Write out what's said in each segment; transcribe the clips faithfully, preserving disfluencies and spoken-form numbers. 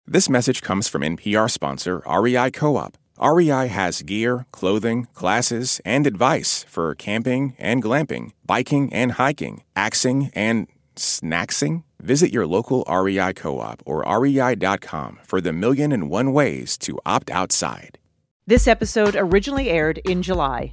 This message comes from N P R sponsor R E I Co-op. R E I has gear, clothing, classes, and advice for camping and glamping, biking and hiking, axing and snacksing. Visit your local R E I Co-op or R E I dot com for the million and one ways to opt outside. This episode originally aired in July.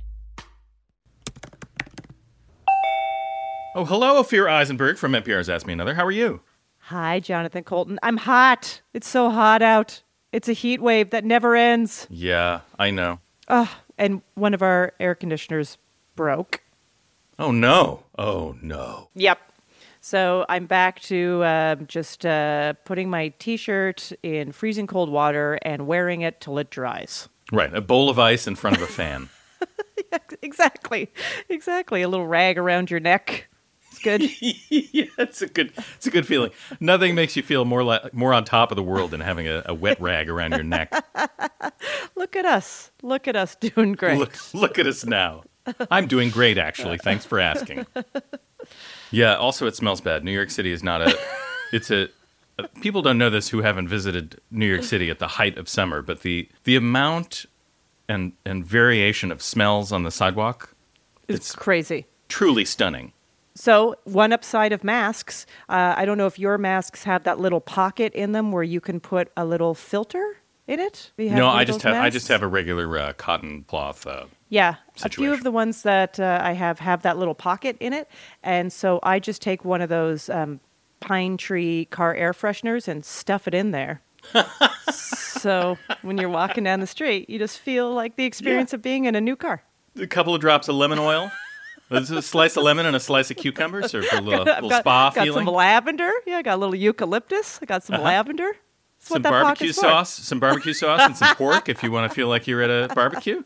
Oh, hello, Ophira Eisenberg from N P R's Ask Me Another. How are you? Hi, Jonathan Colton. I'm hot. It's so hot out. It's a heat wave that never ends. Yeah, I know. Oh, and one of our air conditioners broke. Oh, no. Oh, no. Yep. So I'm back to uh, just uh, putting my T-shirt in freezing cold water and wearing it till it dries. Right, a bowl of ice in front of a fan. Yeah, exactly. Exactly. A little rag around your neck. It's good. Yeah, it's a good it's a good feeling. Nothing makes you feel more like more on top of the world than having a, a wet rag around your neck. Look at us. Look at us doing great. Look, look at us now. I'm doing great, actually. Thanks for asking. Yeah, also it smells bad. New York City is not a... It's a... People don't know this who haven't visited New York City at the height of summer, but the, the amount and, and variation of smells on the sidewalk... It's, it's crazy. Truly stunning. So, one upside of masks, uh, I don't know if your masks have that little pocket in them where you can put a little filter in it. No, I just have masks? I just have a regular uh, cotton cloth. Uh, yeah, situation. A few of the ones that uh, I have have that little pocket in it, and so I just take one of those um, pine tree car air fresheners and stuff it in there. So when you're walking down the street, you just feel like the experience yeah. of being in a new car. A couple of drops of lemon oil. There's a slice of lemon and a slice of cucumbers, or a little, got, little got, spa got feeling. Got some lavender. Yeah, I got a little eucalyptus. I got some uh-huh. lavender. That's some what barbecue sauce, for. some barbecue sauce, and some pork if you want to feel like you're at a barbecue.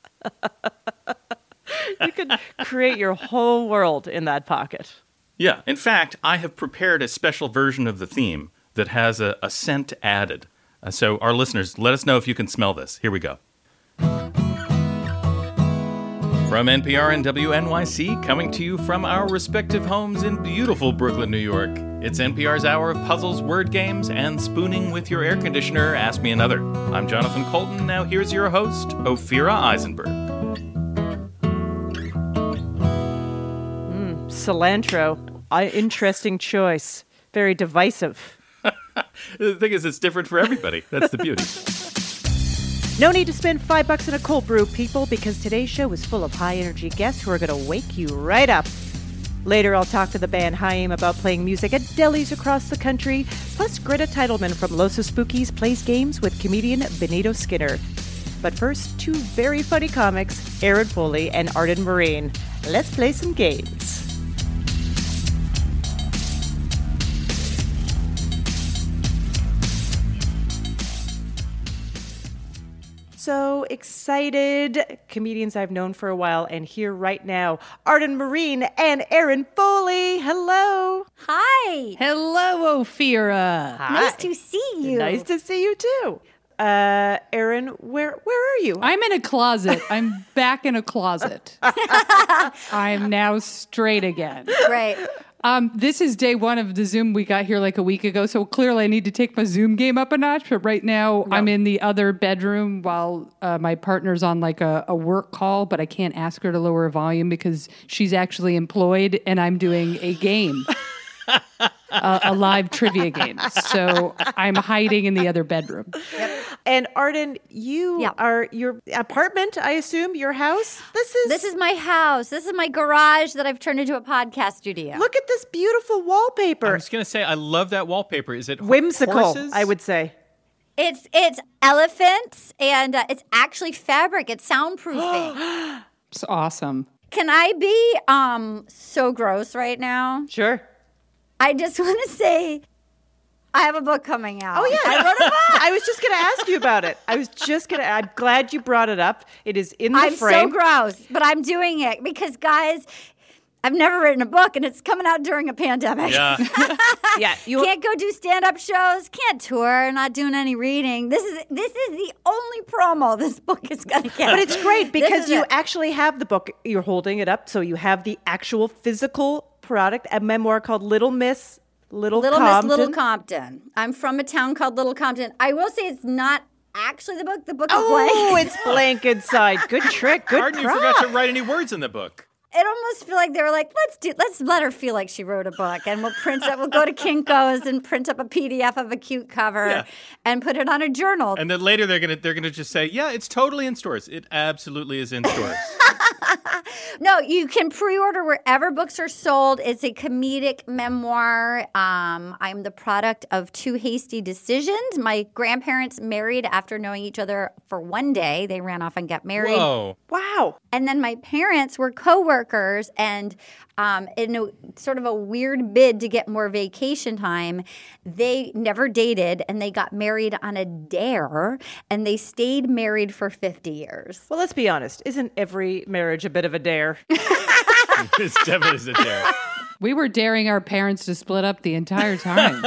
You could create your whole world in that pocket. Yeah. In fact, I have prepared a special version of the theme that has a, a scent added. Uh, so our listeners, let us know if you can smell this. Here we go. From N P R and W N Y C, coming to you from our respective homes in beautiful Brooklyn, New York, it's N P R's hour of puzzles, word games, and spooning with your air conditioner. Ask Me Another. I'm Jonathan Colton. Now here's your host, Ophira Eisenberg. Mm, cilantro. I, interesting choice. Very divisive. The thing is, it's different for everybody. That's the beauty. No need to spend five bucks on a cold brew, people, because today's show is full of high-energy guests who are going to wake you right up. Later, I'll talk to the band Haim about playing music at delis across the country. Plus, Greta Titleman from Los Spookies plays games with comedian Benito Skinner. But first, two very funny comics, Aaron Foley and Arden Marine. Let's play some games. So excited. Comedians I've known for a while, and here right now, Arden Marine and Aaron Foley. Hello. Hi. Hello, Ophira. Hi. Nice to see you. Nice to see you too. Uh, Aaron, where where are you? I'm in a closet. I'm back in a closet. I'm now straight again. Right. Um, this is day one of the Zoom. We got here like a week ago, so clearly I need to take my Zoom game up a notch. But right now no. I'm in the other bedroom while uh, my partner's on like a, a work call, but I can't ask her to lower volume because she's actually employed and I'm doing a game. Uh, a live trivia game. So I'm hiding in the other bedroom. Yep. And Arden, you yep. are your apartment, I assume, your house? This is This is my house. This is my garage that I've turned into a podcast studio. Look at this beautiful wallpaper. I was going to say, I love that wallpaper. Is it whimsical, horses? I would say. It's it's elephants, and uh, it's actually fabric. It's soundproofing. It's awesome. Can I be um so gross right now? Sure. I just want to say I have a book coming out. Oh, yeah. I wrote a book. I was just going to ask you about it. I was just going to, I'm glad you brought it up. It is in the I'm frame. I'm so gross, but I'm doing it because, guys, I've never written a book, and it's coming out during a pandemic. Yeah. yeah. You can't go do stand-up shows, can't tour, not doing any reading. This is this is the only promo this book is going to get. But it's great because you it. actually have the book. You're holding it up, so you have the actual physical product, a memoir called Little Miss Little, Little Compton. Miss Little Compton. I'm from a town called Little Compton. I will say it's not actually the book. The book is blank. Oh, it's blank inside. Good trick. Good Arden, you prop. forgot to write any words in the book. It almost feel like they were like, let's do, let's let her feel like she wrote a book, and we'll print it. We'll go to Kinko's and print up a P D F of a cute cover, Yeah. and put it on a journal. And then later they're gonna they're gonna just say, yeah, it's totally in stores. It absolutely is in stores. No, you can pre-order wherever books are sold. It's a comedic memoir. Um, I'm the product of two hasty decisions. My grandparents married after knowing each other for one day. They ran off and got married. Whoa. Wow. And then my parents were coworkers, and um, in a sort of a weird bid to get more vacation time, they never dated, and they got married on a dare, and they stayed married for fifty years. Well, let's be honest. Isn't every marriage a bit of a dare? It's definitely a dare. We were daring our parents to split up the entire time.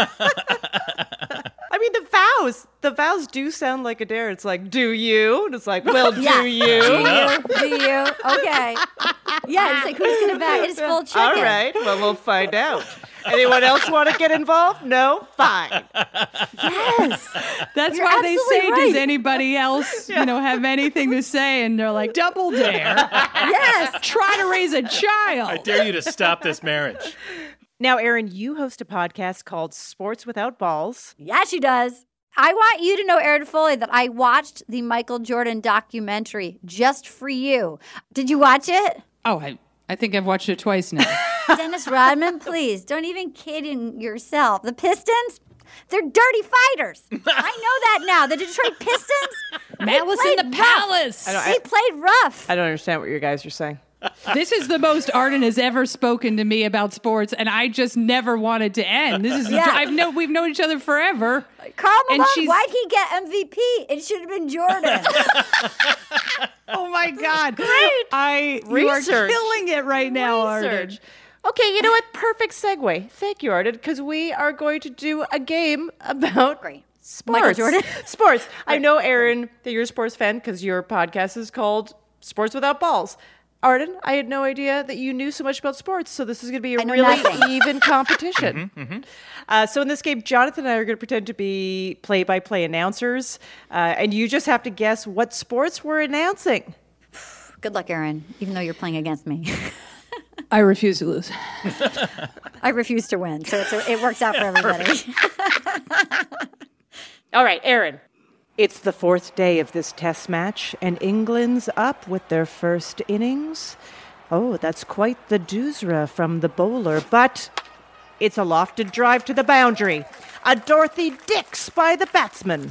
I mean, the vows. The vows do sound like a dare. It's like, do you? And it's like, well, do Yeah. you? Do you? Do you? Okay. Yeah, it's like, who's going to bet? It's full chicken. All right. Well, we'll find out. Anyone else want to get involved? No? Fine. Yes. That's You're why they absolutely say, right. does anybody else, you know, have anything to say? And they're like, double dare. Yes. Try to raise a I child. dare you to stop this marriage. Now, Erin, you host a podcast called Sports Without Balls. Yeah, she does. I want you to know, Erin Foley, that I watched the Michael Jordan documentary just for you. Did you watch it? Oh, I, I think I've watched it twice now. Dennis Rodman, please, don't even kid in yourself. The Pistons, they're dirty fighters. I know that now. The Detroit Pistons, Malice in the played rough. Palace. they played rough. I don't understand what you guys are saying. This is the most Arden has ever spoken to me about sports, and I just never wanted to end. This is Yeah. I've know we've known each other forever. Karl and Malone, she's- why'd he get M V P? It should have been Jordan. Oh my God! Great, I you Research. are killing it right now, Arden. Research. Okay, you know what? Perfect segue. Thank you, Arden, because we are going to do a game about Great. sports. Michael Jordan. Sports. I know, Erin, that you're a sports fan because your podcast is called Sports Without Balls. Arden, I had no idea that you knew so much about sports, so this is going to be a I know really nothing. even competition. Uh, so in this game, Jonathan and I are going to pretend to be play-by-play announcers, uh, and you just have to guess what sports we're announcing. Good luck, Erin, even though you're playing against me. I refuse to lose. I refuse to win, so it's a, it works out for everybody. All right, Erin. It's the fourth day of this test match, and England's up with their first innings. Oh, that's quite the doosra from the bowler, but it's a lofted drive to the boundary. A Dorothy Dix by the batsman.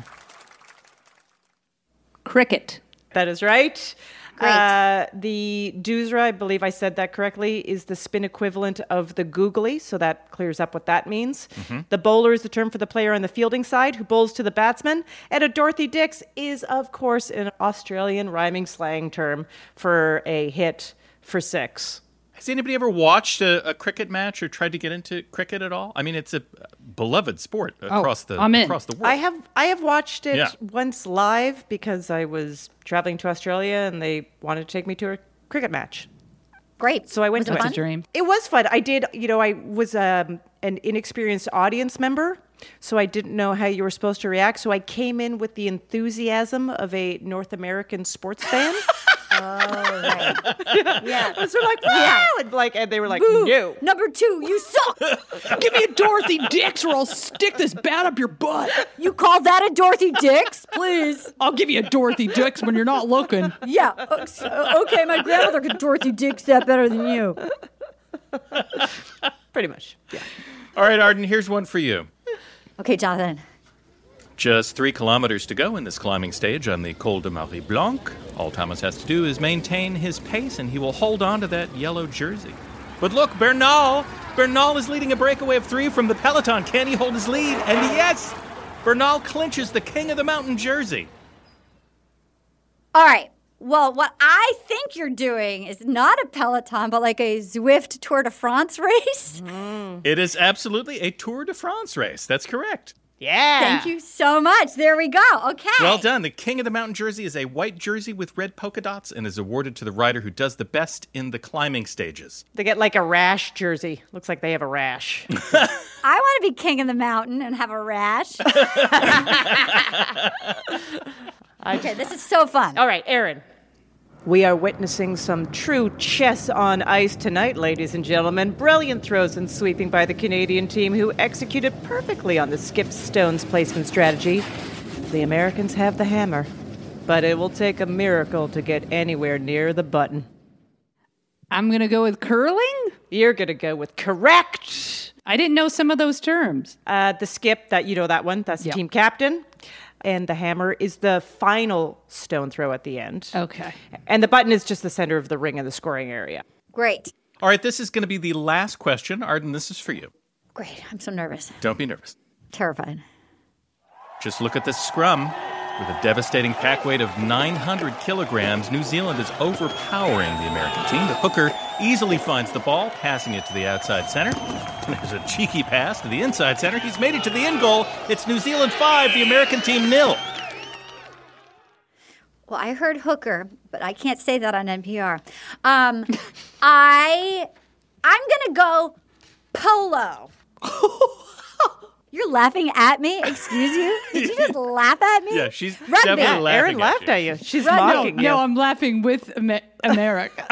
Cricket. That is right. Great. Uh, the doosra, I believe I said that correctly, is the spin equivalent of the googly, so that clears up what that means. The bowler is the term for the player on the fielding side who bowls to the batsman. And a Dorothy Dix is, of course, an Australian rhyming slang term for a hit for six. Has anybody ever watched a, a cricket match or tried to get into cricket at all? I mean, it's a beloved sport across the I'm in. across the world. I have I have watched it Yeah. once live because I was traveling to Australia and they wanted to take me to a cricket match. Great. So I went Was to it it. fun? That's a dream. It was fun. I did, you know, I was um, an inexperienced audience member, so I didn't know how you were supposed to react. So I came in with the enthusiasm of a North American sports fan. Oh, right. Yeah. And so like, wow! And like, and they were like, no. Number two, you suck. Give me a Dorothy Dix, or I'll stick this bat up your butt. You call that a Dorothy Dix? Please. I'll give you a Dorothy Dix when you're not looking. Yeah. Uh, so- okay, my grandmother could Dorothy Dix that better than you. Pretty much. Yeah. All right, Arden, here's one for you. Okay, Jonathan. Just three kilometers to go in this climbing stage on the Col de Marie Blanc. All Thomas has to do is maintain his pace, and he will hold on to that yellow jersey. But look, Bernal! Bernal is leading a breakaway of three from the peloton. Can he hold his lead? And yes! Bernal clinches the King of the Mountain jersey. All right. Well, what I think you're doing is not a Peloton, but like a Zwift Tour de France race. It is absolutely a Tour de France race. That's correct. Yeah. Thank you so much. There we go. Okay. Well done. The King of the Mountain jersey is a white jersey with red polka dots and is awarded to the rider who does the best in the climbing stages. They get like a rash jersey. Looks like they have a rash. I want to be king of the mountain and have a rash. Okay, this is so fun. All right, Aaron. We are witnessing some true chess on ice tonight, ladies and gentlemen. Brilliant throws and sweeping by the Canadian team, who executed perfectly on the skip stones placement strategy. The Americans have the hammer, but it will take a miracle to get anywhere near the button. I'm going to go with curling? You're going to go with correct. I didn't know some of those terms. Uh, the skip, that you know that one, that's the Yep. team captain. And the hammer is the final stone throw at the end. Okay. And the button is just the center of the ring in the scoring area. Great. All right, this is going to be the last question. Arden, this is for you. Great. I'm so nervous. Don't be nervous. Terrified. Just look at this scrum. With a devastating pack weight of nine hundred kilograms, New Zealand is overpowering the American team. The hooker easily finds the ball, passing it to the outside center. And there's a cheeky pass to the inside center. He's made it to the end goal. It's New Zealand five, the American team nil. Well, I heard hooker, but I can't say that on N P R. Um, I, I'm going to go polo. You're laughing at me? Excuse you? Did you just laugh at me? Yeah, she's Rugby. definitely Yeah, laughing Aaron at laughed you. at you. She's Rugby. mocking No, you. no, I'm laughing with Amer- America.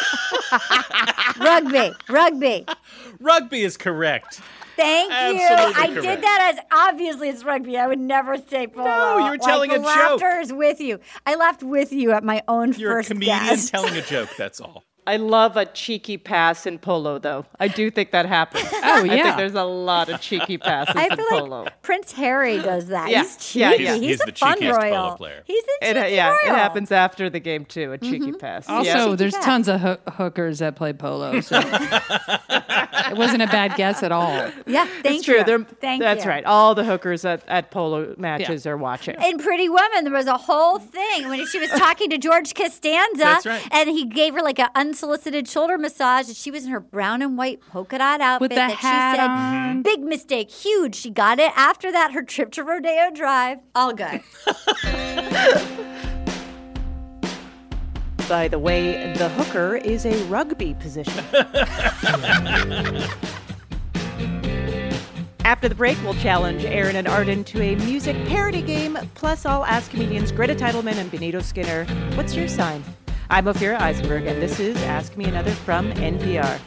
Rugby. Rugby. Rugby is correct. Thank Absolutely you. I correct. did that as obviously it's rugby. I would never say polo. No, you were telling like, a the joke. laughter is with you. I laughed with you at my own You're first a comedian guess. telling a joke, that's all. I love a cheeky pass in polo, though. I do think that happens. Oh, I think yeah. there's a lot of cheeky passes I in feel polo. like Prince Harry does that. Yeah. He's cheeky. Yeah, He's, yeah. He's a the fun cheekiest polo royal. player. He's a It, cheeky yeah, royal. it happens after the game, too, a cheeky pass. Also, Yeah. there's cat. tons of hoo- hookers that play polo, so it wasn't a bad guess at all. Yeah, thank It's true. you. They're- Thank That's you. right. All the hookers at, at polo matches Yeah. are watching. In Pretty Woman, there was a whole thing when she was talking to George Costanza, That's right. and he gave her like an unsolicited shoulder massage, and she was in her brown and white polka dot outfit With the that hat she said, on. big mistake, huge. She got it after that, her trip to Rodeo Drive, all good. By the way, the hooker is a rugby position. After the break, we'll challenge Aaron and Arden to a music parody game. Plus, I'll ask comedians Greta Titelman and Benito Skinner, what's your sign? I'm Ophira Eisenberg, and this is Ask Me Another from N P R.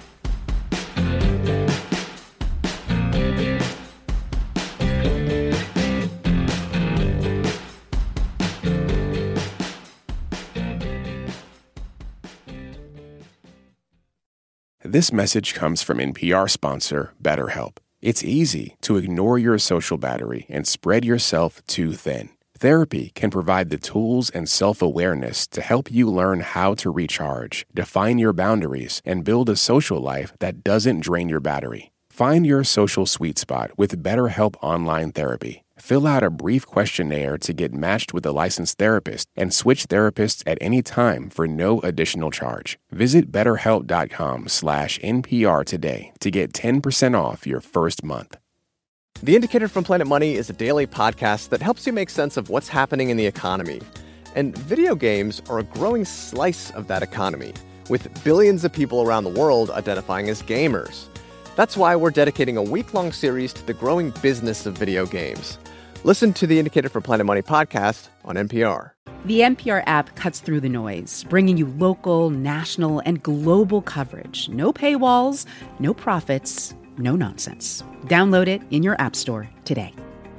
This message comes from N P R sponsor BetterHelp. It's easy to ignore your social battery and spread yourself too thin. Therapy can provide the tools and self-awareness to help you learn how to recharge, define your boundaries, and build a social life that doesn't drain your battery. Find your social sweet spot with BetterHelp Online Therapy. Fill out a brief questionnaire to get matched with a licensed therapist and switch therapists at any time for no additional charge. Visit betterhelp.com slash NPR today to get ten percent off your first month. The Indicator from Planet Money is a daily podcast that helps you make sense of what's happening in the economy. And video games are a growing slice of that economy, with billions of people around the world identifying as gamers. That's why we're dedicating a week-long series to the growing business of video games. Listen to the Indicator from Planet Money podcast on N P R. The N P R app cuts through the noise, bringing you local, national, and global coverage. No paywalls, no profits, no nonsense. Download it in your app store today.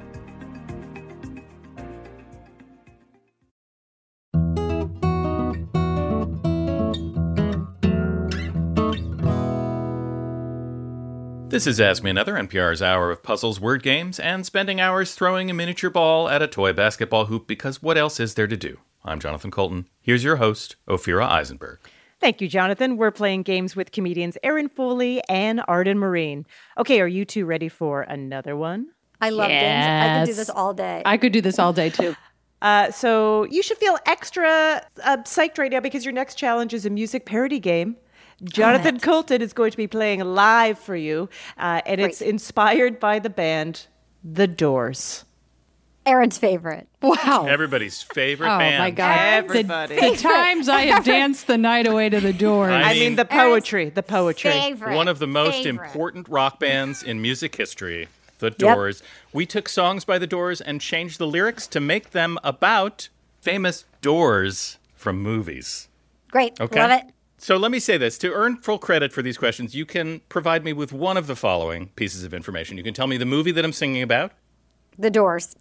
This is Ask Me Another, N P R's hour of puzzles, word games, and spending hours throwing a miniature ball at a toy basketball hoop, because what else is there to do? I'm Jonathan Colton. Here's your host, Ophira Eisenberg. Thank you, Jonathan. We're playing games with comedians Aaron Foley and Arden Marine. Okay, are you two ready for another one? I love games. I could do Yes. this all day. I could do this all day, too. Uh, so you should feel extra uh, psyched right now because your next challenge is a music parody game. Jonathan Colton is going to be playing live for you, uh, and it's Great. inspired by the band The Doors. Aaron's favorite. Wow. Everybody's favorite Oh, band. my God. Everybody. The, the times I have danced the night away to the Doors. I I mean, the poetry. The poetry. Favorite. One of the most favorite. important rock bands in music history, The Doors. We took songs by The Doors and changed the lyrics to make them about famous doors from movies. Great. Okay. Love it. So let me say this. To earn full credit for these questions, you can provide me with one of the following pieces of information. You can tell me the movie that I'm singing about, The Doors.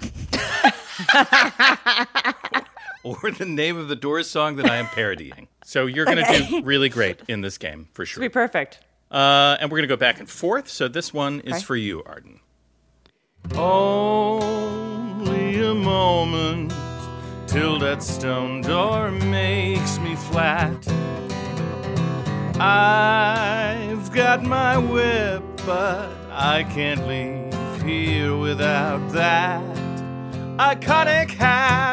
or the name of the Doors song that I am parodying. So you're going to do really great in this game, for sure. Be perfect. Uh, and we're going to go back and forth. So this one is Okay. for you, Arden. Only a moment till that stone door makes me flat. I've got my whip, but I can't leave here without that iconic hat.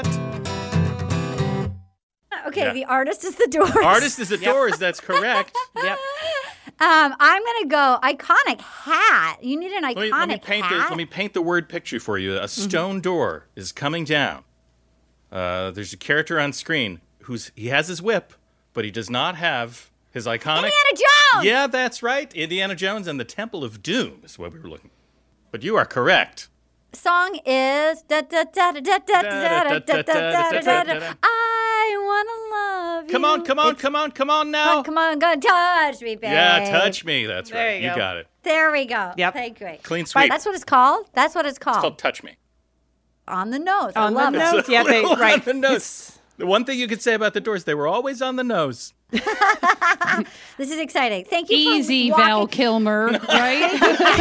Okay, Yeah. the artist is The Doors. Artist is The Doors, that's correct. Yep. Um, I'm gonna go iconic hat. You need an iconic Let me, let me paint hat. the let me paint the word picture for you. A stone door is coming down. Uh, there's a character on screen who's he has his whip, but he does not have his iconic. Indiana Jones. Yeah, that's right. Indiana Jones and the Temple of Doom is what we were looking. But you are correct. Song is da da da da da da da da da da da da. I wanna love you. Come on, come on, come on, come on now. Come on, go touch me, baby. Yeah, touch me. That's There right. you go. got it. There we go. Yep. Okay, great. Clean sweep. That's what it's called. That's what it's called. It's called Touch Me. On the nose. I On the love it. nose. Yeah, they, On right. the nose. The one thing you could say about the Doors, they were always on the nose. This is exciting. Thank you. Easy, for walking. Val Kilmer, right?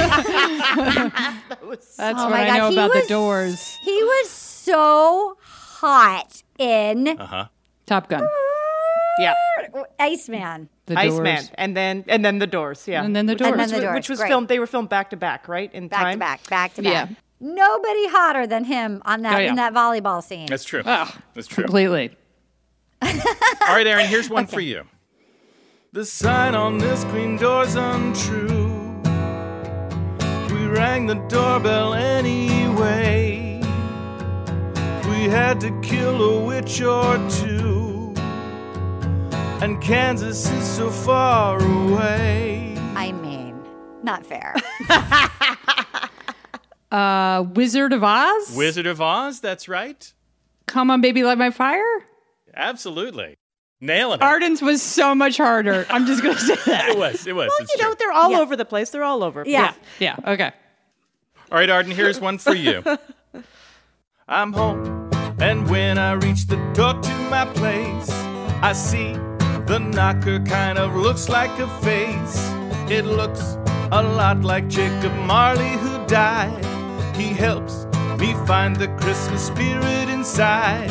That's Oh what my I God, know he about was- the Doors. He was so hot in Uh-huh. Top Gun. Yep. Iceman. The Iceman, Doors. and then and then the Doors. Yeah. And then the Which- Doors. And then the which, Doors, which was great. filmed. They were filmed back to back, right? In Back time. to back, back to Yeah. back. Nobody hotter than him on that Oh, yeah. in that volleyball scene. That's true. Oh, That's true. completely. All right, Aaron, here's one for you. The sign on this green door's untrue. We rang the doorbell anyway. We had to kill a witch or two. And Kansas is so far away. I mean, not fair. Uh, Wizard of Oz? Wizard of Oz, that's right. Come on, baby, light my fire? Absolutely. Nailing it. Arden's was so much harder. I'm just going to say that. It was, it was. Well, it's you know, true. they're all Yeah. over the place. They're all over. Yeah. Yeah, okay. All right, Arden, here's one for you. I'm home, and when I reach the door to my place, I see the knocker kind of looks like a face. It looks a lot like Jacob Marley who died. He helps me find the Christmas spirit inside.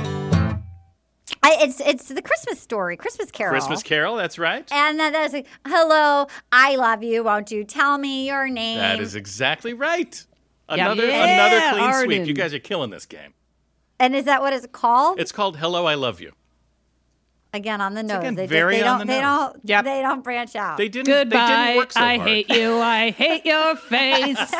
I, it's it's the Christmas story, Christmas Carol. Christmas Carol, that's right. And then that's like, hello, I love you. Won't you tell me your name? That is exactly right. Yeah. Another Yeah, another clean sweep. Arden. You guys are killing this game. And is that what it's called? It's called Hello, I Love You. Again, on the nose. again, they, very they on don't, the they nose. don't. Yep. They don't branch out. They didn't. They didn't Goodbye. work so I hard. hate you. I hate your face.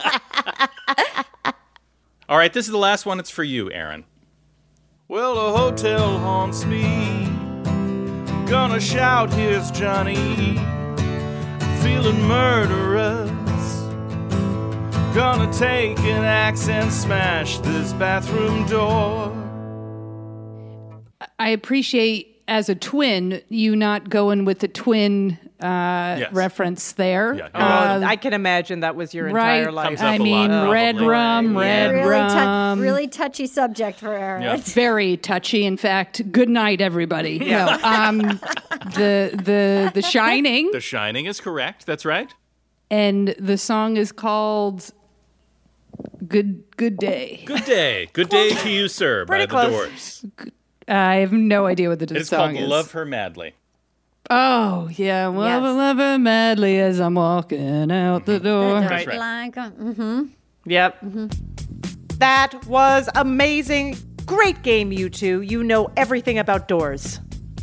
All right, this is the last one. It's for you, Aaron. Well, a hotel haunts me. Gonna shout, here's Johnny. Feeling murderous. Gonna take an axe and smash this bathroom door. I appreciate, as a twin, you not going with the twin uh, Yes. reference there. Yeah, no, Uh, Oh, I can imagine that was your right. entire life. Comes up I a mean, lot, red probably. rum, red really, rum. tou- really touchy subject for Aaron. Yeah. Very touchy. In fact, good night, everybody. No, um, the the The Shining, The Shining is correct. That's right. and the song is called "Good Good Day." Good day. Good day to you, sir, by Pretty the close. Doors. I have no idea what the It's song called is. Love Her Madly. Oh yeah, love Yes. her, love her madly as I'm walking out the door. That's right. Like, uh, mm-hmm. Yep. That was amazing. Great game, you two. You know everything about doors.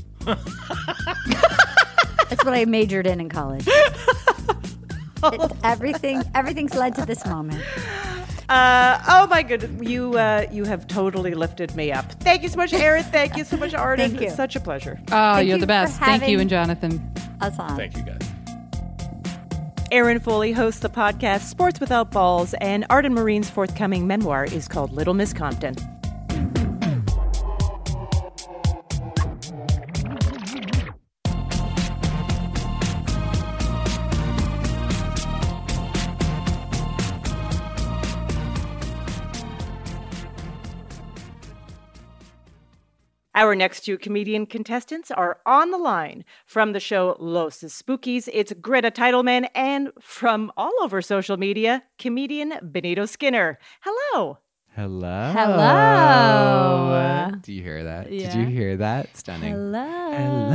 That's what I majored in in college. It's everything, everything's led to this moment. Uh, oh my goodness, you uh, you have totally lifted me up. Thank you so much, Erin. Thank you so much, Arden. Thank you. It's such a pleasure. Oh, Thank you're you the for best. Thank you having and Jonathan. Us on. Thank you, guys. Erin Foley hosts the podcast Sports Without Balls, and Arden Marine's forthcoming memoir is called Little Miss Compton. Our next two comedian contestants are on the line. From the show Los Spookies, it's Greta Titleman, and from all over social media, comedian Benito Skinner. Hello. Hello. Hello. Do you hear that? Yeah. Did you hear that? Stunning. Hello.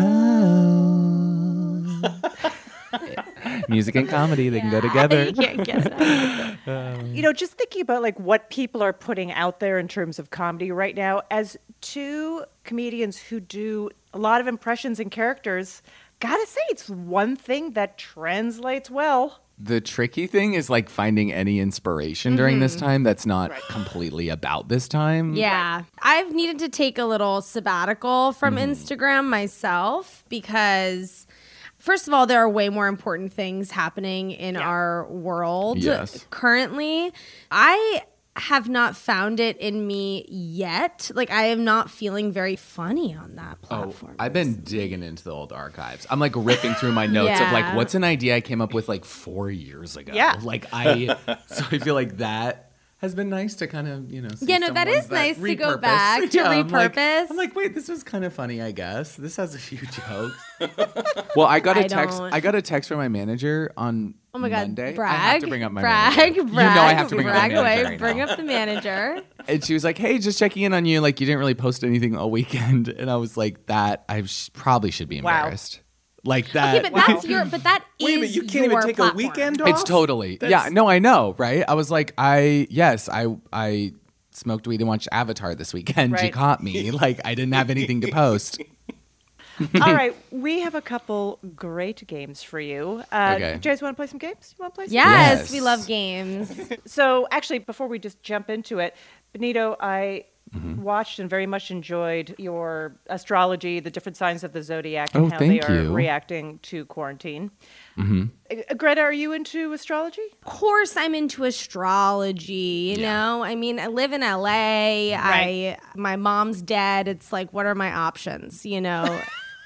Hello. Music and comedy, they can go together. Yeah, I guess so. You know, just thinking about like what people are putting out there in terms of comedy right now, as two comedians who do a lot of impressions and characters, gotta say it's one thing that translates well. The tricky thing is like finding any inspiration during this time that's not completely about this time. Yeah. I've needed to take a little sabbatical from Instagram myself because, first of all, there are way more important things happening in our world Yes. currently. I have not found it in me yet. Like, I am not feeling very funny on that Oh, platform. I've been digging into the old archives. I'm like ripping through my notes of Yeah. like, what's an idea I came up with like four years ago? Yeah. Like I, so I feel like that has been nice to kind of, you know, see Yeah, no, some that ones is nice to go repurpose. back to I'm like- repurpose. I'm like, wait, this was kind of funny, I guess. This has a few jokes. Well, I got a I text. don't- I got a text from my manager on Oh my God, Monday. brag. I have to bring up my brag, manager. brag. You know I have to bring up my brag manager away. right Bring now. up the manager. And she was like, hey, just checking in on you. Like, you didn't really post anything all weekend. And I was like, that, I sh- probably should be Wow. embarrassed. Like that. Okay, but that's your. But that is Wait a minute, you can't even your take platform. a weekend off? It's totally. Yeah, no, I know, right? I was like, I, yes, I, I smoked weed and watched Avatar this weekend. You Right. caught me. Like, I didn't have anything to post. All right, we have a couple great games for you. Uh, Okay. Do you guys want to play some games? You want to play some Yes, Yes. we love games. So actually, before we just jump into it, Benito, I Mm-hmm. watched and very much enjoyed your astrology, the different signs of the zodiac, and Oh, how they thank are you. reacting to quarantine. Mm-hmm. Uh, Greta, are you into astrology? Of course, I'm into astrology. You know, I mean, I live in L A. Right. I my mom's dead. It's like, what are my options? You know.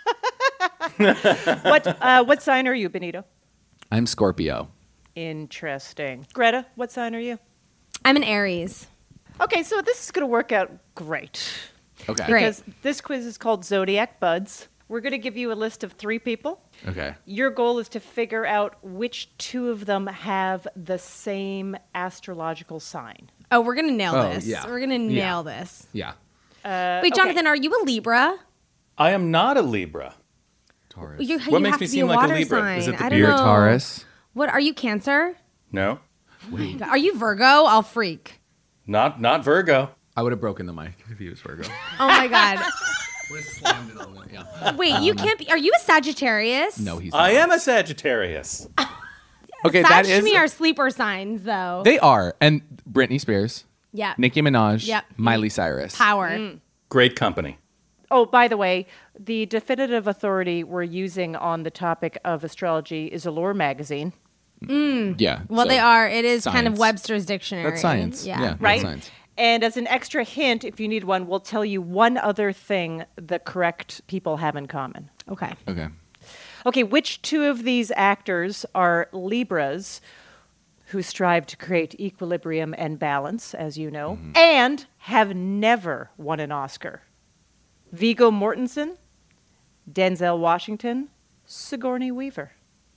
What uh, what sign are you, Benito? I'm Scorpio. Interesting. Greta, what sign are you? I'm an Aries. Okay, so this is going to work out great. Okay. Great. Because this quiz is called Zodiac Buds. We're going to give you a list of three people. Okay. Your goal is to figure out which two of them have the same astrological sign. Oh, we're gonna nail Oh, this. yeah. We're gonna Yeah. nail this. Yeah. Wait, Jonathan, are you a Libra? I am not a Libra. Taurus. You, What you makes have me to be seem a like a water Libra? sign. Is it the I don't You're know. a Taurus. What are you? Cancer? No, Are you Virgo? I'll freak. not not Virgo. I would have broken the mic if he was Virgo. Oh my god. Would have slammed it on the- yeah. Wait, you can't be. Are you a Sagittarius? No, he's I not. am a Sagittarius. Okay, Sag that to is. me are sleeper signs, though. They are. And Britney Spears, yeah. Nicki Minaj, Yep. Miley Cyrus. Power. Great company. Oh, by the way, the definitive authority we're using on the topic of astrology is Allure magazine. Yeah. Well, so they are. It is kind of science. Webster's dictionary. That's science. Yeah. Yeah. that's Right? science. And as an extra hint, if you need one, we'll tell you one other thing the correct people have in common. Okay. Okay. Okay, which two of these actors are Libras who strive to create equilibrium and balance, as you know, and have never won an Oscar? Viggo Mortensen, Denzel Washington, Sigourney Weaver.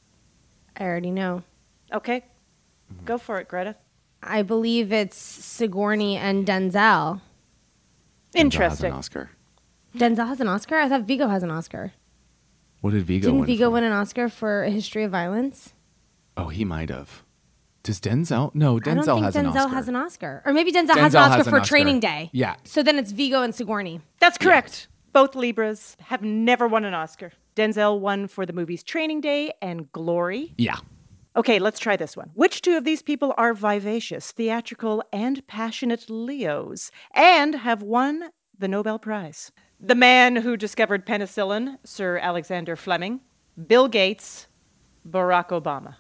I already know. Okay, go for it, Greta. I believe it's Sigourney and Denzel. Interesting. Denzel has an Oscar. Denzel has an Oscar? I thought Vigo has an Oscar. What did Vigo Didn't win? Vigo for? win an Oscar for A History of Violence? Oh, he might have. Does Denzel? No, I don't Denzel think has Denzel an Oscar. has an Oscar. Or maybe Denzel, has Denzel an Oscar has an for Oscar. Training Day. Yeah. So then it's Vigo and Sigourney. That's correct. Both Libras have never won an Oscar. Denzel won for the movies Training Day and Glory. Yeah. Okay, let's try this one. Which two of these people are vivacious, theatrical, and passionate Leos and have won the Nobel Prize? The man who discovered penicillin, Sir Alexander Fleming, Bill Gates, Barack Obama.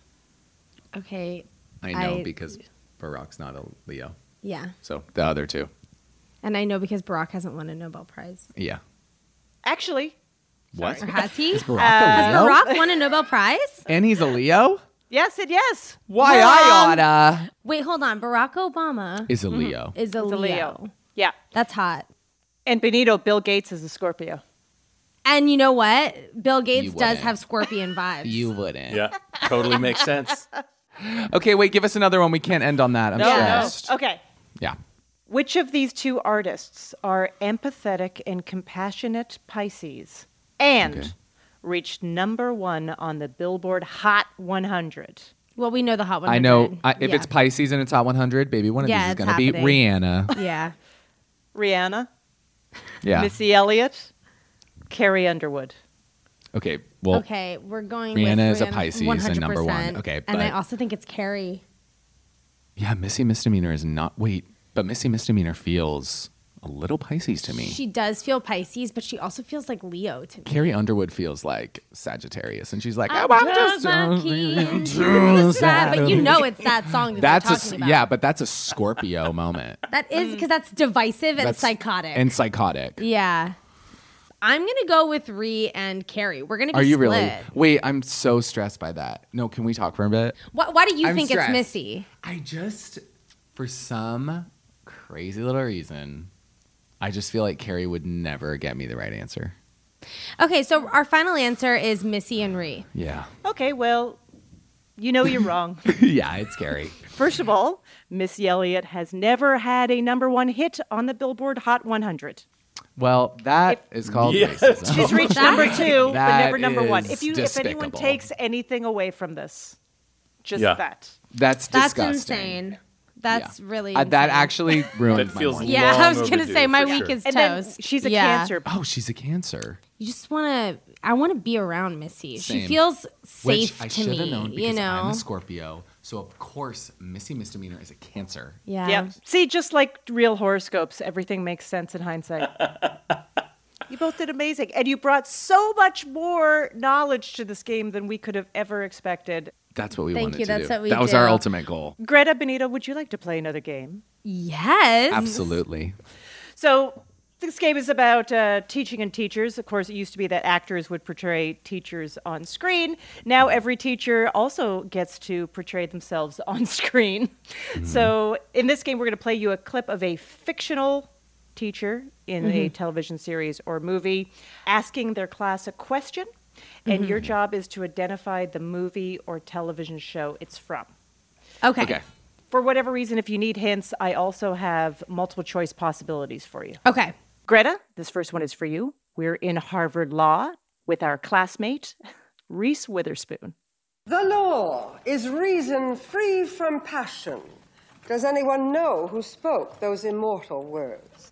Okay. I know I- because Barack's not a Leo. Yeah. So the other two. And I know because Barack hasn't won a Nobel Prize. Yeah. Actually, What? Or has he? Is Barack Has a Leo? Barack won a Nobel Prize? And he's a Leo? yes and yes. Why I oughta Wait, hold on. Barack Obama is a Leo. is a It's Leo. a Leo. Yeah. That's hot. And Benito, Bill Gates is a Scorpio. And you know what? Bill Gates You does wouldn't. have scorpion vibes. You wouldn't. Yeah, totally makes sense. Okay, wait, give us another one. We can't end on that. I'm No, stressed. no. Okay. Yeah. Which of these two artists are empathetic and compassionate Pisces and Okay. reached number one on the Billboard Hot one hundred? Well, we know the hot one. I know. I, if it's Pisces and it's Hot one hundred, baby, one of Yeah, these is it's going to be happening. Rihanna. Yeah. Rihanna, Yeah. Missy Elliott, Carrie Underwood. Okay, well, Okay, we're going Rihanna with is a Rihanna Pisces and one hundred percent. number one. Okay, And I but- also think it's Carrie. yeah, Missy Misdemeanor is not. Wait, but Missy Misdemeanor feels a little Pisces to me. She does feel Pisces, but she also feels like Leo to me. Carrie Underwood feels like Sagittarius, and she's like, I oh, I'm just just. want keep to sad. But you know it's that song that That's they're a talking s- about. yeah, but that's a Scorpio moment. That is because that's divisive and That's- psychotic. And psychotic. yeah. I'm gonna go with Ree and Carrie. We're gonna be Are you split. really? Wait, I'm so stressed by that. No, can we talk for a bit? Why, why do you I'm think stressed. it's Missy? I just, for some crazy little reason, I just feel like Carrie would never get me the right answer. Okay, so our final answer is Missy and Ree. Yeah. Okay, well, you know you're wrong. Yeah, it's Carrie. First of all, Missy Elliott has never had a number one hit on the Billboard Hot one hundred. Well, that is called Yes. racism. She's reached number two, but That never number one. is If you, if anyone despicable. takes anything away from this, just Yeah. that. That's That's disgusting. insane. That's Yeah. really Uh, that insane. actually ruined That my feels morning. Yeah, I long was gonna overdue, say my for week sure. is And then toast. she's a Yeah. Cancer. Oh, she's a Cancer. You just want to. I want to be around Missy. She Same. feels Which safe I to should have me. known because You know. I'm a Scorpio. So, of course, Missy Misdemeanor is a Cancer. yeah. Yeah. See, just like real horoscopes, everything makes sense in hindsight. You both did amazing. And you brought so much more knowledge to this game than we could have ever expected. That's what we Thank wanted you, to that's do. what we that was our do. ultimate goal. Greta, Benito, would you like to play another game? Yes. Absolutely. So this game is about uh, teaching and teachers. Of course, it used to be that actors would portray teachers on screen. Now every teacher also gets to portray themselves on screen. So in this game, we're going to play you a clip of a fictional teacher in a television series or movie asking their class a question. And your job is to identify the movie or television show it's from. Okay. Okay. For whatever reason, if you need hints, I also have multiple choice possibilities for you. Okay. Greta, this first one is for you. We're in Harvard Law with our classmate, Reese Witherspoon. The law is reason free from passion. Does anyone know who spoke those immortal words?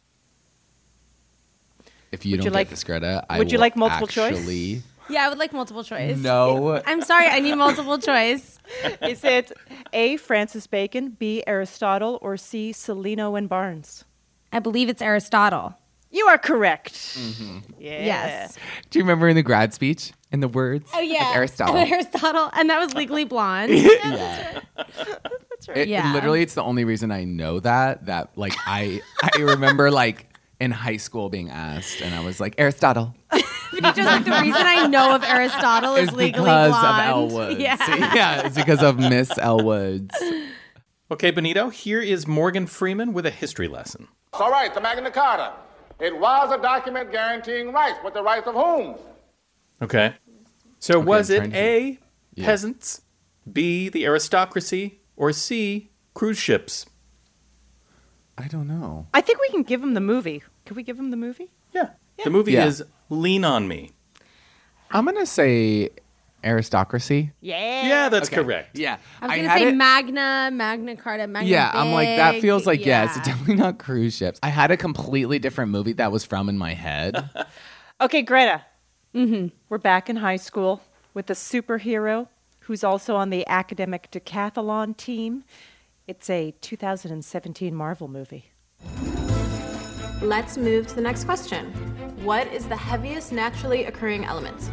If you Would don't you get like- this, Greta, I would you will like multiple choice? actually... Yeah, I would like multiple choice. No. I'm sorry. I need multiple choice. Is it A, Francis Bacon, B, Aristotle, or C, Celino and Barnes? I believe it's Aristotle. You are correct. Mm-hmm. Yeah. Yes. Do you remember in the grad speech, in the words? Oh yeah. Of Aristotle. Aristotle, and that was Legally Blonde. Yeah. That's right. It, Yeah. Literally, it's the only reason I know that. That like I I remember like in high school being asked, and I was like Aristotle. Just like the reason I know of Aristotle is It's Legally because Blonde. of Elle Woods. Yeah. yeah, it's because of Miss Elle Woods. Okay, Benito, here is Morgan Freeman with a history lesson. All right, the Magna Carta. It was a document guaranteeing rights, but the rights of whom? Okay. So was I'm it trying to- A, Yeah. peasants, B, the aristocracy, or C, cruise ships? I don't know. I think we can give him the movie. Can we give him the movie? Yeah. The movie Yeah. is Lean on Me. I'm gonna say aristocracy. Yeah. Yeah, that's Okay. correct. Yeah, I was I gonna had say it- Magna, Magna Carta, Magna. Yeah, I'm like that Big. feels like yeah. it's Yeah. definitely not cruise ships. I had a completely different movie that was from in my head. Okay, Greta. Mm-hmm. We're back in high school with a superhero who's also on the academic decathlon team. It's a two thousand seventeen Marvel movie. Let's move to the next question. What is the heaviest naturally occurring element?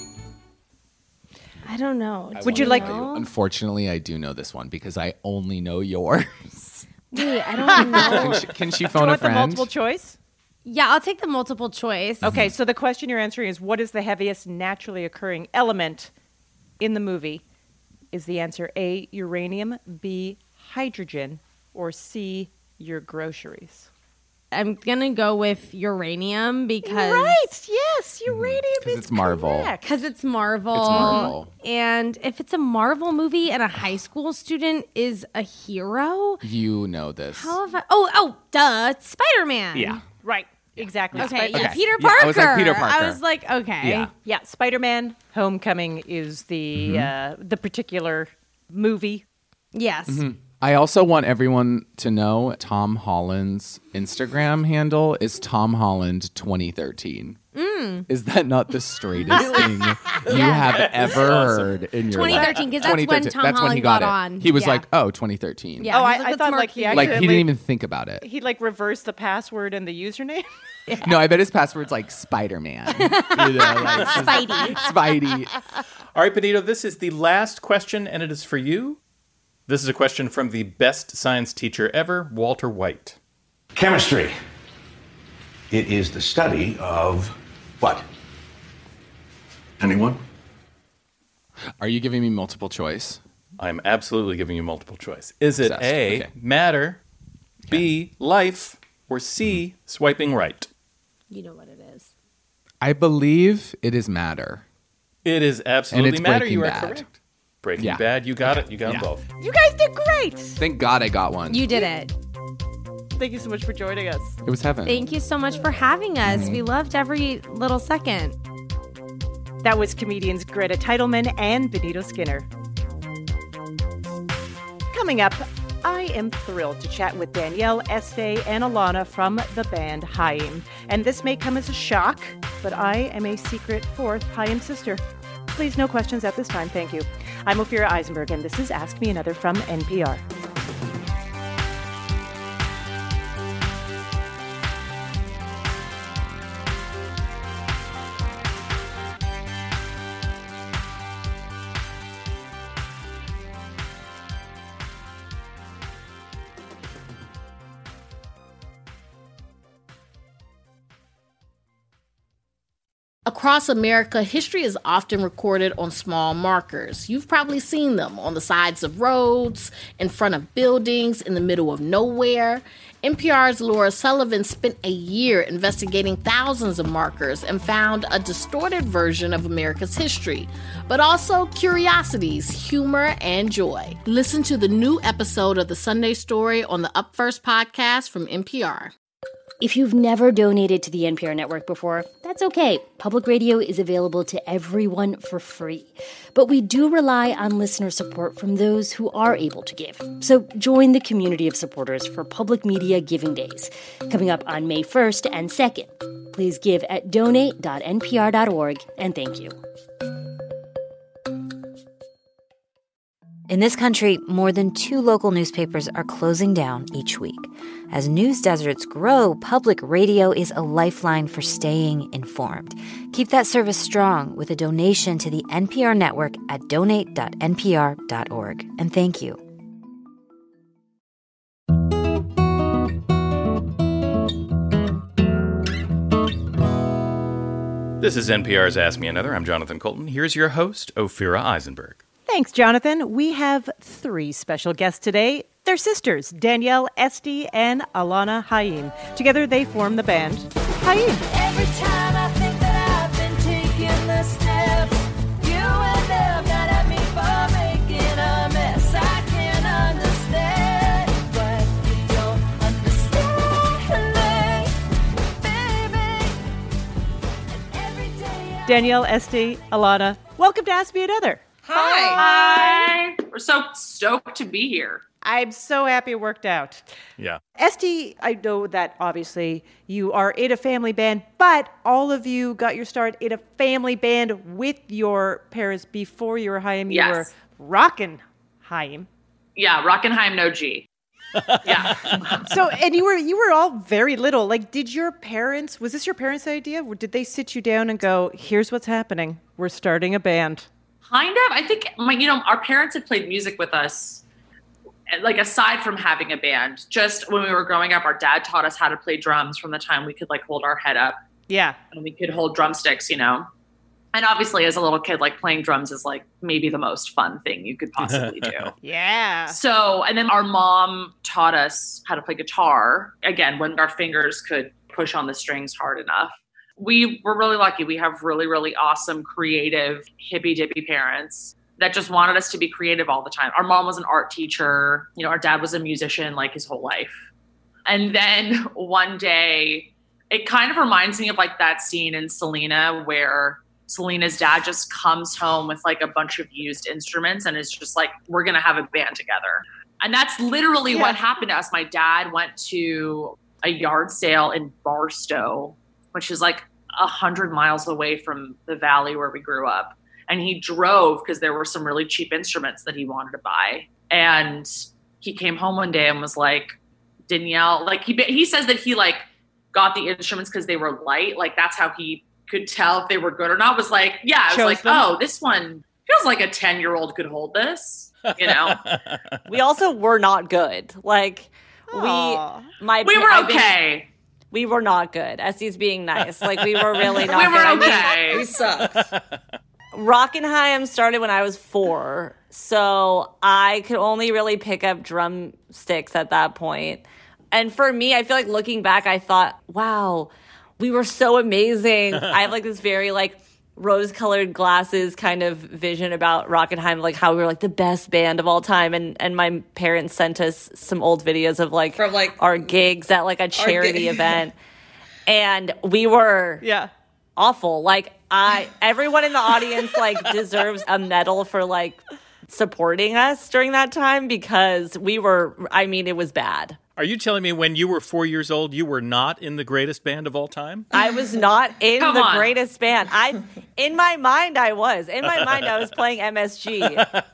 I don't know. I Would you wanna like- know. Unfortunately, I do know this one because I only know yours. Wait, I don't know. Can she, can she Do you phone a want the friend? multiple choice? Yeah, I'll take the multiple choice. Okay, so the question you're answering is what is the heaviest naturally occurring element in the movie? Is the answer A, uranium, B, hydrogen, or C, your groceries? I'm going to go with uranium because... Right, yes, uranium is it's Marvel. correct. Because it's Marvel. It's Marvel. And if it's a Marvel movie and a high school student is a hero, You know this. how have I... Oh, oh, duh, it's Spider-Man. Yeah. Right, exactly. Okay, Spi- yeah, Okay. Peter Yeah, Parker. I was like, Peter Parker. I was like, okay. Yeah. Yeah, Spider-Man Homecoming is the Mm-hmm. uh, the particular movie. Yes. Mm-hmm. I also want everyone to know Tom Holland's Instagram handle is Tom Holland twenty thirteen. Mm. Is that not the straightest thing you have ever heard in your life? twenty thirteen, 'cause that's when twenty thirteen. Tom That's when he Holland got, got it. on. He was Yeah. like, oh, twenty thirteen. Yeah, oh, he's I, like, I "Let's thought mark like he the-" actually Like, he didn't even think about it. he like reversed the password and the username. No, I bet his password's like Spider-Man. You know, like, Spidey. Spidey. All right, Benito, this is the last question, and it is for you. This is a question from the best science teacher ever, Walter White. Chemistry. It is the study of what? Anyone? Are you giving me multiple choice? I'm absolutely giving you multiple choice. Is it Obsessed. A, Okay. matter, B, life, or C, swiping right? You know what it is. I believe it is matter. It is absolutely it's matter. Breaking You are Bad. correct. Breaking Yeah. Bad. You got it. You got Yeah. them both. You guys did great. Thank God I got one. You did it. Thank you so much for joining us. It was heaven. Thank you so much for having us. We loved every little second. That was comedians Greta Titelman and Benito Skinner. Coming up, I am thrilled to chat with Danielle, Estee, and Alana from the band Haim. And this may come as a shock, but I am a secret fourth Haim sister. Please, no questions at this time, thank you. I'm Ophira Eisenberg, and this is Ask Me Another from N P R. Across America, history is often recorded on small markers. You've probably seen them on the sides of roads, in front of buildings, in the middle of nowhere. N P R's Laura Sullivan spent a year investigating thousands of markers and found a distorted version of America's history, but also curiosities, humor, and joy. Listen to the new episode of The Sunday Story on the Up First podcast from N P R. If you've never donated to the N P R network before, that's okay. Public radio is available to everyone for free. But we do rely on listener support from those who are able to give. So join the community of supporters for Public Media Giving Days, coming up on May first and second. Please give at donate dot n p r dot org, and thank you. In this country, more than two local newspapers are closing down each week. As news deserts grow, public radio is a lifeline for staying informed. Keep that service strong with a donation to the N P R network at donate dot n p r dot org. And thank you. This is N P R's Ask Me Another. I'm Jonathan Colton. Here's your host, Ophira Eisenberg. Thanks, Jonathan. We have three special guests today. They're sisters, Danielle, Estee, and Alana Haim. Together, they form the band Haim. Every time I think that I've been taking the steps, you end up mad at me for making a mess. I can't understand what you don't understand, baby. And every day I- Danielle, Estee, Alana, welcome to Ask Me Another. Hi. Hi. We're so stoked to be here. I'm so happy it worked out. Yeah. Estee, I know that obviously you are in a family band, but all of you got your start in a family band with your parents before you were Haim. You Yes. were Rockenheim. Yeah, Rockenheim, no G. Yeah. So, and you were you were all very little. Like, did your parents? Was this your parents' idea? Or did they sit you down and go, "Here's what's happening. We're starting a band"? Kind of. I think, my, you know, our parents had played music with us. Like, aside from having a band, just when we were growing up, our dad taught us how to play drums from the time we could like hold our head up. Yeah. And we could hold drumsticks, you know. And obviously, as a little kid, like playing drums is like maybe the most fun thing you could possibly do. Yeah. So, and then our mom taught us how to play guitar, again, when our fingers could push on the strings hard enough. We were really lucky. We have really, really awesome, creative, hippy-dippy parents that just wanted us to be creative all the time. Our mom was an art teacher. You know, our dad was a musician like his whole life. And then one day, it kind of reminds me of like that scene in Selena where Selena's dad just comes home with like a bunch of used instruments and is just like, we're going to have a band together. And that's literally Yeah. what happened to us. My dad went to a yard sale in Barstow, which is like a hundred miles away from the valley where we grew up. And he drove because there were some really cheap instruments that he wanted to buy. And he came home one day and was like, Danielle, like he, he says that he like got the instruments because they were light. Like that's how he could tell if they were good or not. Was like, yeah, I was Chose like, them. oh, this one feels like a ten year old could hold this, you know? We also were not good. Like Aw. we, my We were I mean, okay. we were not good. Essie's being nice. Like we were really not. We good. were I mean, okay. we sucked. Rockenheim started when I was four, so I could only really pick up drumsticks at that point. And for me, I feel like looking back, I thought, wow, we were so amazing. I have like this very like rose-colored glasses kind of vision about Rockenheim, like how we were like the best band of all time. And and my parents sent us some old videos of like From, like, our gigs at like a charity gi- event, and we were Yeah. awful. Like I, everyone in the audience like deserves a medal for like supporting us during that time because we were. I mean, it was bad. Are you telling me when you were four years old, you were not in the greatest band of all time? I was not in Come the on. greatest band. I, in my mind, I was. In my mind, I was playing M S G.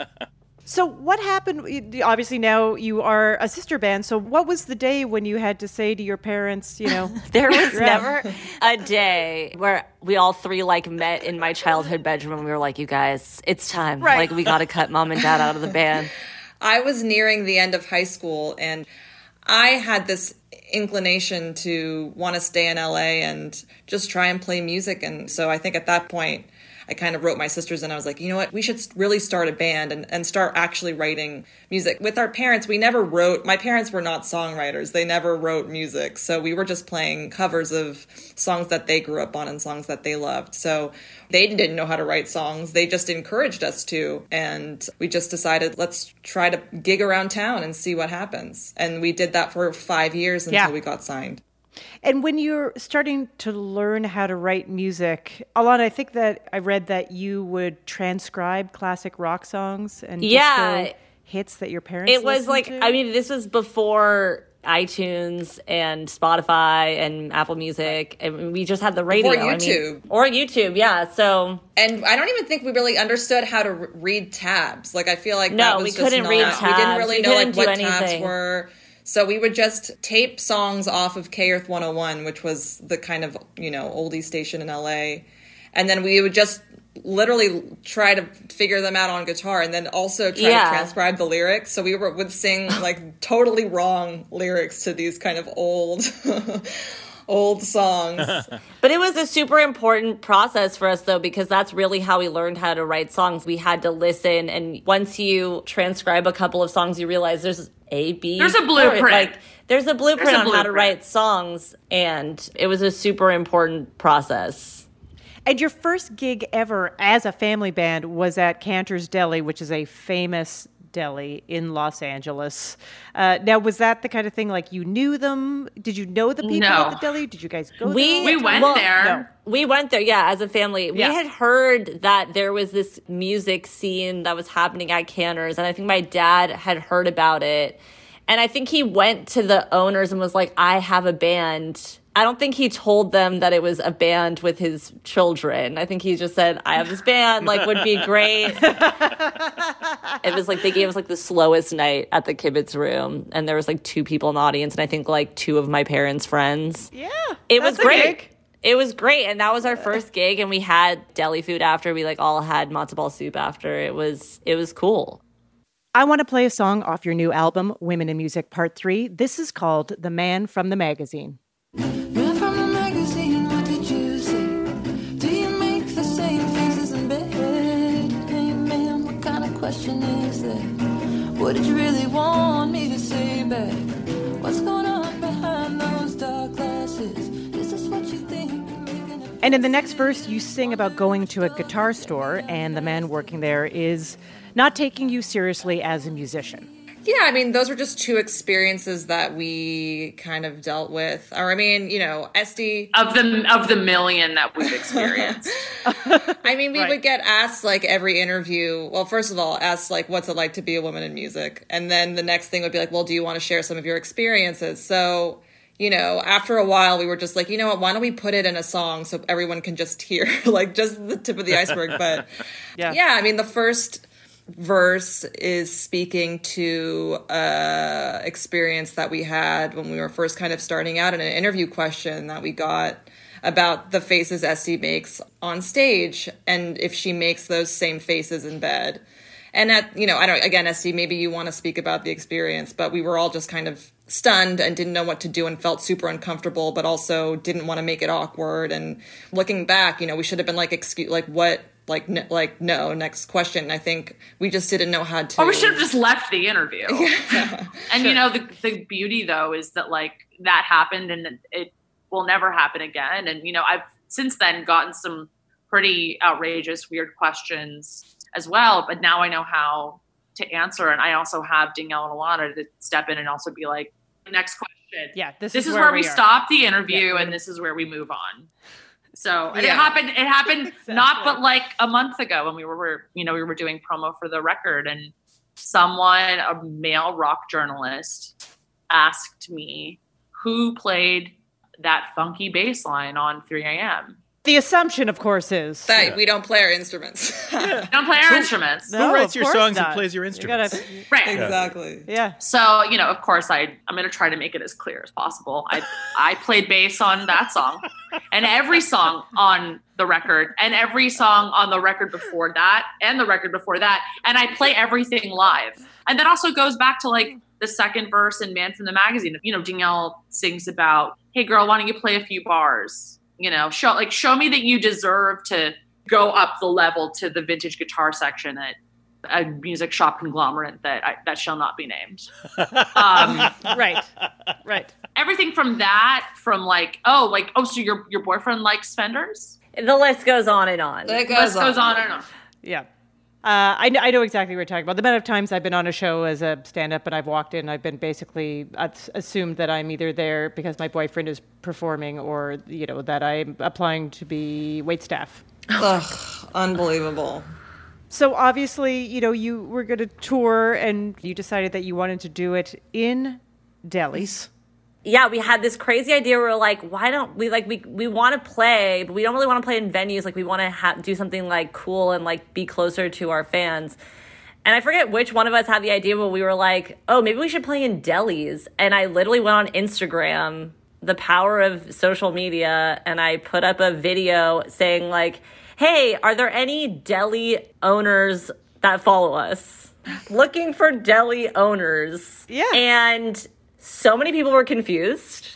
So what happened? you- Obviously now you are a sister band. So what was the day when you had to say to your parents, you know, There was You're out. never a day where we all three like met in my childhood bedroom and we were like, you guys, it's time. Right. Like we got to cut mom and dad out of the band. I was nearing the end of high school and I had this inclination to want to stay in L A and just try and play music. And so I think at that point, I kind of wrote my sisters and I was like, you know what, we should really start a band and, and start actually writing music. With our parents, we never wrote, my parents were not songwriters. They never wrote music. So we were just playing covers of songs that they grew up on and songs that they loved. So they didn't know how to write songs. They just encouraged us to. And we just decided, let's try to gig around town and see what happens. And we did that for five years until Yeah. we got signed. And when you're starting to learn how to write music, Alana, I think that I read that you would transcribe classic rock songs and Yeah. disco hits that your parents It was listened like, to? I mean, this was before iTunes and Spotify and Apple Music. And we just had the radio. Before I mean- YouTube. or YouTube, yeah. So. And I don't even think we really understood how to re- read tabs. Like, I feel like No, that was we just couldn't not, read We didn't tabs. really We know couldn't like do what tabs anything. were. So we would just tape songs off of K Earth one oh one, which was the kind of, you know, oldie station in L A. And then we would just literally try to figure them out on guitar and then also try Yeah. to transcribe the lyrics. So we were, would sing like totally wrong lyrics to these kind of old, old songs. But it was a super important process for us, though, because that's really how we learned how to write songs. We had to listen, and once you transcribe a couple of songs, you realize there's A, B. There's a chord. blueprint. Like, there's a blueprint There's a on how to blueprint. write songs, and it was a super important process. And your first gig ever as a family band was at Cantor's Deli, which is a famous deli in Los Angeles. Uh, now, was that the kind of thing like you knew them? Did you know the people No. at the deli? Did you guys go We there? We went well, there. No. We went there, yeah, as a family. Yeah. We had heard that there was this music scene that was happening at Cantor's, and I think my dad had heard about it. And I think he went to the owners and was like, I have a band. I don't think he told them that it was a band with his children. I think he just said, I have this band, like, would be great. It was like, they gave us like the slowest night at the Kibitz Room. And there was like two people in the audience. And I think like two of my parents' friends. Yeah. It was that's a great. gig. It was great. And that was our first gig. And we had deli food after. We like all had matzo ball soup after. It was, it was cool. I want to play a song off your new album, Women in Music Part three. This is called The Man from the Magazine. Man from the magazine, what did you see? Do you make the same faces in bed? Hey man, what kind of question is that? What did you really want me to say back? What's going on behind those dark glasses? Is this what you think? And in the next verse, you sing about going to a guitar store, and the man working there is not taking you seriously as a musician. Yeah, I mean, those were just two experiences that we kind of dealt with. Or, I mean, you know, Esty... Of the, of the million that we've experienced. I mean, we Right. would get asked, like, every interview... Well, first of all, asked, like, what's it like to be a woman in music? And then the next thing would be like, well, do you want to share some of your experiences? So, you know, after a while, we were just like, you know what, why don't we put it in a song so everyone can just hear, like, just the tip of the iceberg. But, yeah. yeah, I mean, the first... verse is speaking to uh experience that we had when we were first kind of starting out, in an interview question that we got about the faces Esty makes on stage and if she makes those same faces in bed. And at, you know, I don't, again, Esty, maybe you want to speak about the experience, but we were all just kind of stunned and didn't know what to do and felt super uncomfortable, but also didn't want to make it awkward. And looking back, you know, we should have been like, excuse, like what, like, n- like, no, next question. I think we just didn't know how to. Or we should have just left the interview. Yeah. And, you know, the, the beauty, though, is that, like, that happened and it will never happen again. And, you know, I've since then gotten some pretty outrageous, weird questions as well. But now I know how to answer. And I also have Danielle and Alana to step in and also be like, next question. Yeah, this, This is, is where, we are. stop the interview Yeah. and this is where we move on. So, and Yeah. it happened, it happened not but like a month ago when we were, you know, we were doing promo for the record and someone, a male rock journalist, asked me who played that funky bass line on three a.m. The assumption, of course, is that we don't play our instruments. We don't play our instruments. No, Who writes of your course songs not. and plays your You instruments? gotta- Right. Exactly. Yeah. So, you know, of course, I, I'm going to try to make it as clear as possible. I, I played bass on that song and every song on the record and every song on the record before that and the record before that. And I play everything live. And that also goes back to like the second verse in Man from the Magazine. You know, Danielle sings about, hey girl, why don't you play a few bars? You know, show like show me that you deserve to go up the level to the vintage guitar section at a music shop conglomerate that I, that shall not be named. Um, right, right. Everything from that, from like, oh, like, oh, so your your boyfriend likes Fenders? The list goes on and on. It The list goes on and on. Yeah. Uh, I, kn- I know exactly what you're talking about. The amount of times I've been on a show as a stand-up and I've walked in, I've been basically I've assumed that I'm either there because my boyfriend is performing or, you know, that I'm applying to be waitstaff. Ugh, unbelievable. So obviously, you know, you were going to tour and you decided that you wanted to do it in delis. Yeah, we had this crazy idea. We were like, why don't we like we we want to play, but we don't really want to play in venues. Like we want to ha- do something like cool and like be closer to our fans. And I forget which one of us had the idea, but we were like, oh, maybe we should play in delis. And I literally went on Instagram, the power of social media, and I put up a video saying like, hey, are there any deli owners that follow us? Looking for deli owners. Yeah. And so many people were confused.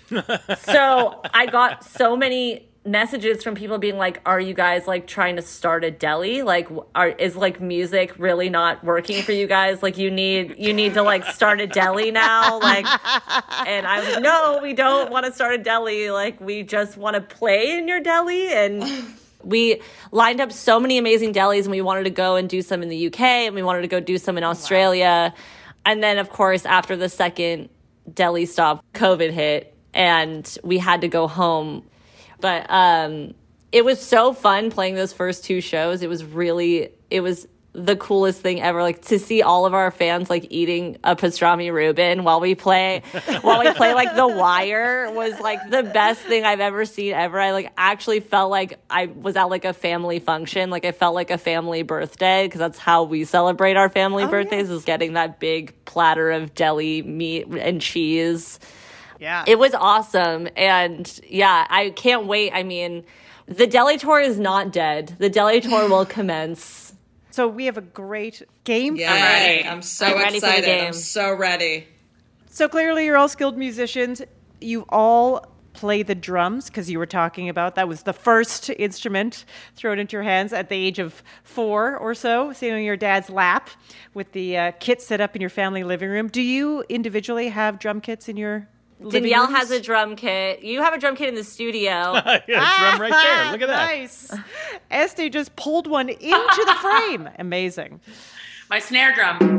So I got so many messages from people being like, are you guys like trying to start a deli? Like, are is like music really not working for you guys? Like you need, you need to like start a deli now. Like, and I was like, no, we don't want to start a deli. Like we just want to play in your deli. And we lined up so many amazing delis and we wanted to go and do some in the U K and we wanted to go do some in Australia. And then of course, after the second deli stop, COVID hit and we had to go home. But um, it was so fun playing those first two shows. It was really, it was the coolest thing ever. Like to see all of our fans like eating a pastrami Reuben while we play, while we play like The Wire was like the best thing I've ever seen ever. I like actually felt like I was at like a family function. Like I felt like a family birthday because that's how we celebrate our family Oh, birthdays is getting that big platter of deli meat and cheese. Yeah. It was awesome. And yeah, I can't wait. I mean, the deli tour is not dead. The deli tour will commence. So we have a great game Yay. for you. I'm I'm so I'm ready for the excited. game. I'm so ready. So clearly you're all skilled musicians. You all play the drums because you were talking about that was the first instrument thrown into your hands at the age of four or so, sitting on your dad's lap with the uh, kit set up in your family living room. Do you individually have drum kits in your living Danielle rooms? has a drum kit. You have a drum kit in the studio. yeah, drum right there. Look at that. Nice. Esty just pulled one into the frame. Amazing. My snare drum.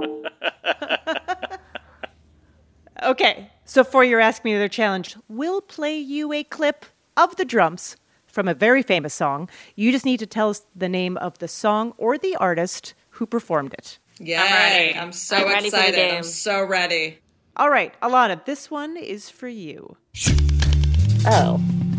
Okay, so for your Ask Me Another challenge, we'll play you a clip of the drums from a very famous song. You just need to tell us the name of the song or the artist who performed it. Yay. I'm ready. I'm so I'm ready for the excited. game. I'm so ready. All right, Alana, this one is for you. Oh.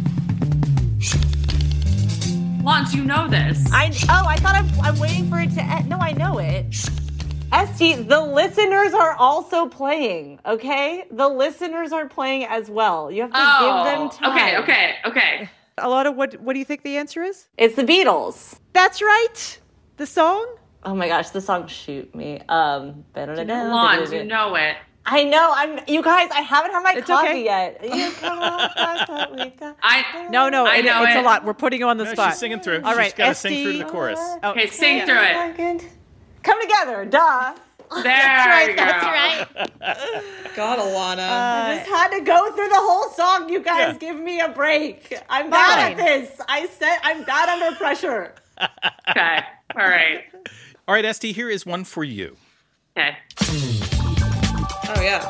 Lance, you know this. I oh, I thought I'm, I'm waiting for it to end. No, I know it. Esty, the listeners are also playing, okay? The listeners are playing as well. You have to oh, give them time. okay, okay, okay. Alana, what, what do you think the answer is? It's the Beatles. That's right. The song? Oh my gosh, the song "Shoot Me." Um, Lance, you know it. I know. I'm. You guys, I haven't had my It's coffee okay. yet. You come on, that's what we got. I No, no, I it- know it's it. a lot. We're putting you on the No, spot. she's singing through. All She's right, got to sing Esty- through to the chorus. Oh, Okay, sing through it. Second. Come together, duh. There That's you right, go. that's right. God, Alana. I just had to go through the whole song. You guys, Yeah. give me a break. I'm bad at Fine. this. I said I'm bad under pressure. Okay, all right. All right, Esty, here is one for you. Okay. Oh, yeah.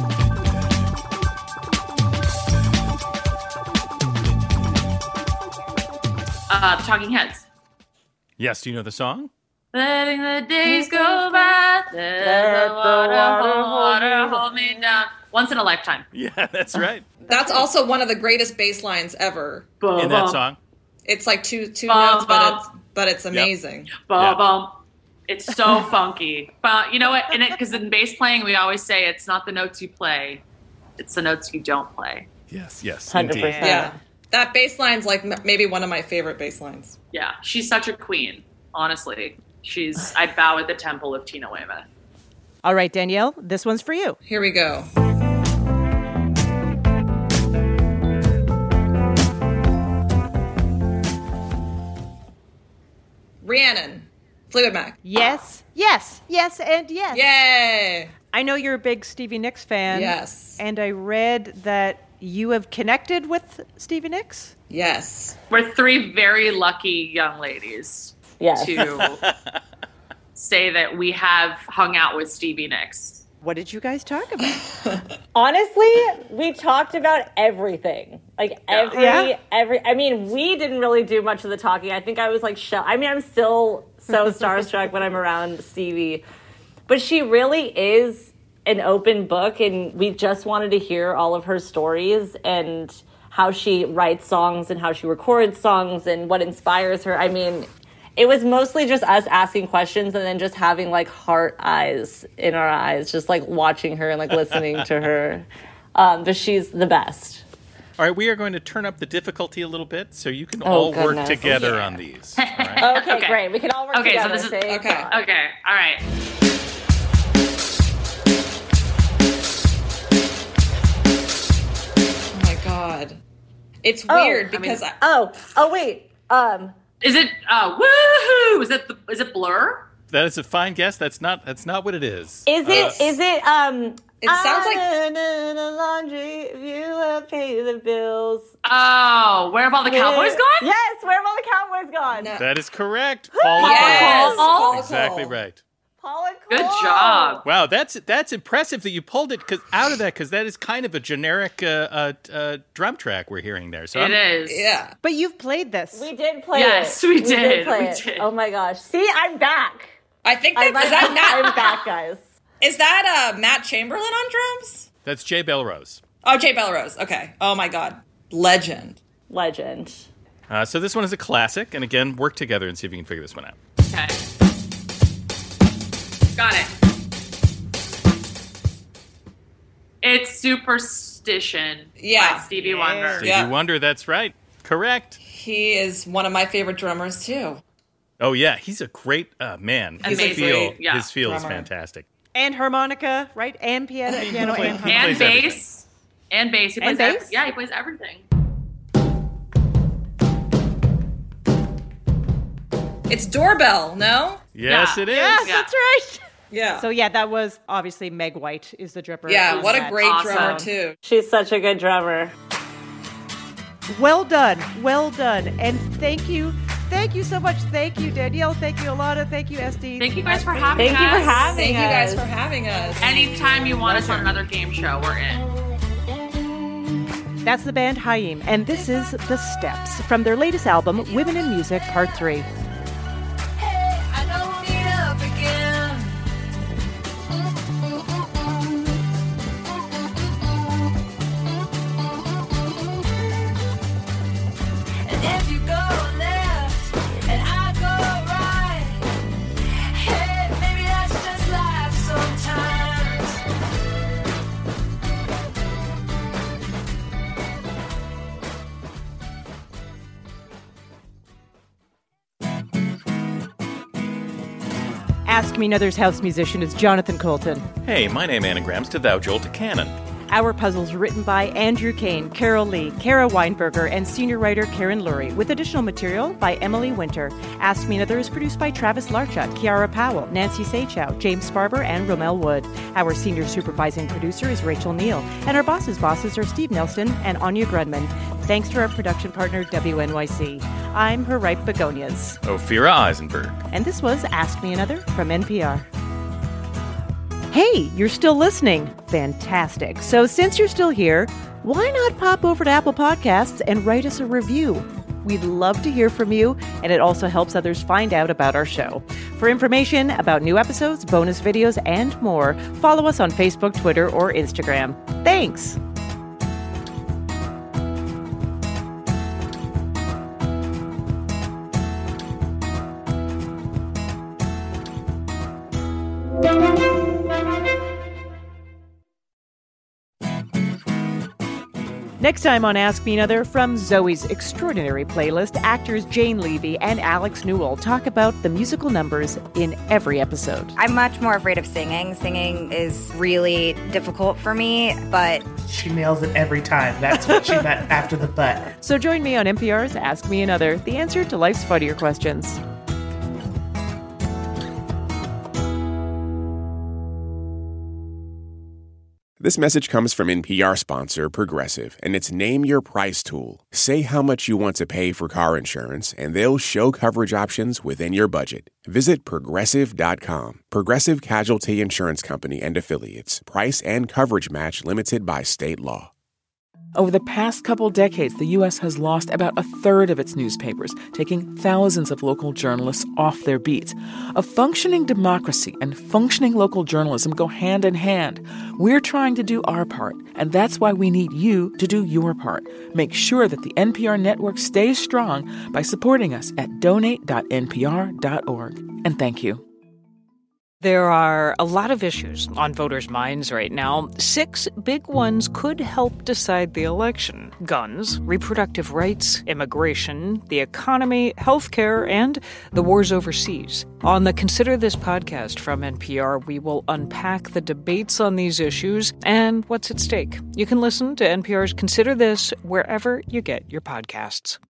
Uh, the Talking Heads. Yes, do you know the song? Letting the days go by, let the water, water hold me down. Once in a lifetime. Yeah, that's right. That's also one of the greatest bass lines ever. In that song. It's like two two Bum, notes, but bum. it's but it's amazing. Bum, Yeah. bum. It's so funky. But you know what? And it because in bass playing, we always say it's not the notes you play, it's the notes you don't play. Yes, yes, Hundred indeed. percent. Yeah. That bass line's like m- maybe one of my favorite bass lines. Yeah, she's such a queen. Honestly, she's. I bow at the temple of Tina Weymouth. All right, Danielle, this one's for you. Here we go. Rhiannon, Fleetwood Mac. Yes, yes, yes, and yes. Yay! I know you're a big Stevie Nicks fan. Yes. And I read that you have connected with Stevie Nicks. Yes. We're three very lucky young ladies Yes. to say that we have hung out with Stevie Nicks. What did you guys talk about? Honestly, we talked about everything. Like every, Yeah? every. I mean, we didn't really do much of the talking. I think I was like, shell. I mean, I'm still so starstruck when I'm around Stevie, but she really is an open book, and we just wanted to hear all of her stories and how she writes songs and how she records songs and what inspires her. I mean, it was mostly just us asking questions and then just having like heart eyes in our eyes, just like watching her and like listening to her. Um, but she's the best. All right, we are going to turn up the difficulty a little bit so you can Oh, all work goodness. together Yeah. on these. All right? Okay, Okay. great. We can all work Okay, so together. this is thank okay. God. Okay, all right. Oh my god. It's Oh, weird I mean- because I Oh, oh wait. Um, Is it? Uh, woohoo! Is it? The, is it Blur? That is a fine guess. That's not. That's not what it is. is it? Uh, Is it? Um, It sounds like- I'm in the laundry. If you will pay the bills. Oh, where have all the cowboys gone? Yes, where have all the cowboys gone? No. That is correct. Paul Yes, Cole. Paul Exactly Cole. right. Paula Good job. Wow, that's that's impressive that you pulled it 'cause, out of that because that is kind of a generic uh, uh, uh, drum track we're hearing there. So It I'm- is. Yeah. But you've played this. We did play Yes, it. we did. play We it. did. Oh my gosh. See, I'm back. I think that, I'm, is that Matt? I'm back, guys. Is that uh, Matt Chamberlain on drums? That's Jay Belrose. Oh, Jay Belrose. Okay. Oh my God. Legend. Legend. Uh, so this one is a classic, and again, work together and see if you can figure this one out. Okay. Got it. It's Superstition Yeah. by Stevie Wonder. Stevie Yeah. Wonder, that's right. Correct. He is one of my favorite drummers too. Oh, yeah, he's a great uh, man. His Amazing, feel, yeah. his feel is Drummer. fantastic. And harmonica, right? And piano, piano Play- and he harmonica. And plays bass. And bass. He And plays ev- bass? yeah, he plays everything. It's Doorbell, no? Yes, Yeah. it is. Yes, Yeah. that's right. Yeah. So yeah, that was obviously Meg White is the drummer. yeah, on what a that. great Awesome. drummer too. She's such a good drummer. Well done, well done, and thank you, thank you so much. Thank you, Danielle. Thank you, Alana. Thank you, S D. Thank you guys for having Thank us. you for having Thank you guys us. for having us. Anytime you want us on another game show, we're in. That's the band Haim, and this is The Steps from their latest album, Women in Music, Part three. I don't need up again. And if you go left and I go right, hey, maybe that's just life sometimes. Ask Me Another's house musician is Jonathan Colton. Hey, my name anagrams to Thou Jolt to Cannon. Our puzzles written by Andrew Kane, Carol Lee, Kara Weinberger, and senior writer Karen Lurie, with additional material by Emily Winter. Ask Me Another is produced by Travis Larchuk, Kiara Powell, Nancy Seychow, James Sparber, and Romel Wood. Our senior supervising producer is Rachel Neal, and our boss's bosses are Steve Nelson and Anya Grunman. Thanks to our production partner, W N Y C. I'm her ripe begonias. Ophira Eisenberg. And this was Ask Me Another from N P R. Hey, you're still listening. Fantastic. So since you're still here, why not pop over to Apple Podcasts and write us a review? We'd love to hear from you, and it also helps others find out about our show. For information about new episodes, bonus videos, and more, follow us on Facebook, Twitter, or Instagram. Thanks. Next time on Ask Me Another, from Zoe's Extraordinary Playlist, actors Jane Levy and Alex Newell talk about the musical numbers in every episode. I'm much more afraid of singing. Singing is really difficult for me, but She nails it every time. That's what she meant after the butt. So join me on N P R's Ask Me Another, the answer to life's funnier questions. This message comes from N P R sponsor Progressive, and it's Name Your Price tool. Say how much you want to pay for car insurance, and they'll show coverage options within your budget. Visit Progressive dot com. Progressive Casualty Insurance Company and Affiliates. Price and coverage match limited by state law. Over the past couple decades, the U S has lost about a third of its newspapers, taking thousands of local journalists off their beats. A functioning democracy and functioning local journalism go hand in hand. We're trying to do our part, and that's why we need you to do your part. Make sure that the N P R network stays strong by supporting us at donate dot N P R dot org. And thank you. There are a lot of issues on voters' minds right now. Six big ones could help decide the election: guns, reproductive rights, immigration, the economy, healthcare, and the wars overseas. On the Consider This podcast from N P R, we will unpack the debates on these issues and what's at stake. You can listen to N P R's Consider This wherever you get your podcasts.